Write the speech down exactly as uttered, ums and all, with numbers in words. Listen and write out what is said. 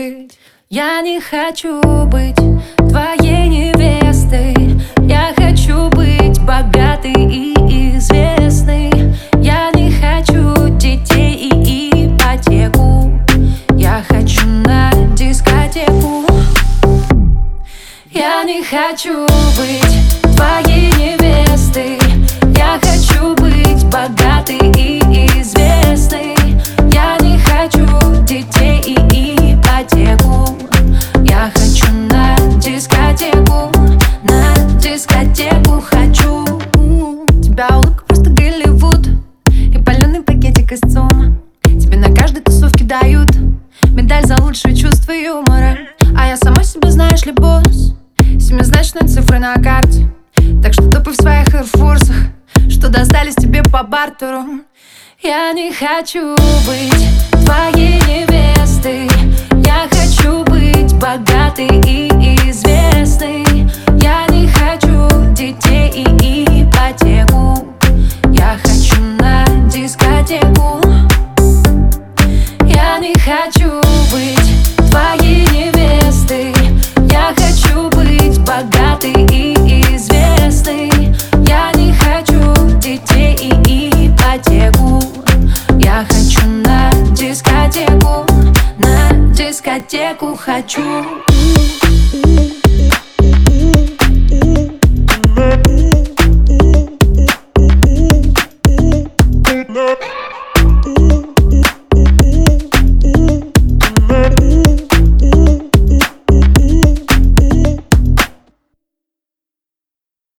быть. Я не хочу быть твоей невестой. Я хочу быть богатой и известной. Я не хочу детей и ипотеку. Я хочу на дискотеку. Я не хочу быть твоей невестой. Я хочу быть богатой и известной. Я не хочу детей и ипотеку. Я хочу на дискотеку. На дискотеку хочу. Тебя улыбка просто Голливуд и паленый пакетик из ЦУМа. Тебе на каждой тусовке дают медаль за лучшее чувство юмора. А я сама себе, знаешь ли, босс. Семизначные цифры на карте. Так что топай в своих эйрфорсах, что достались тебе по бартеру. Я не хочу быть твоей невестой. Я хочу быть богатой и известной. Я не хочу детей и ипотеку. Я хочу на дискотеку. Я не хочу быть твоей невестой. Я хочу быть богатой и известной. Я не хочу детей и ипотеку. Я хочу на дискотеку. На дискотеку хочу. No.